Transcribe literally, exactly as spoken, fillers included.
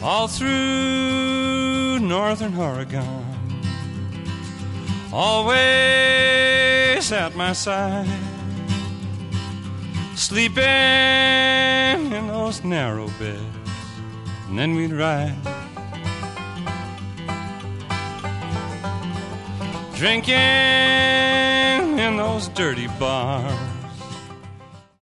all through northern Oregon, always at my side, sleeping in those narrow beds, and then we'd ride, drinking in those dirty bars,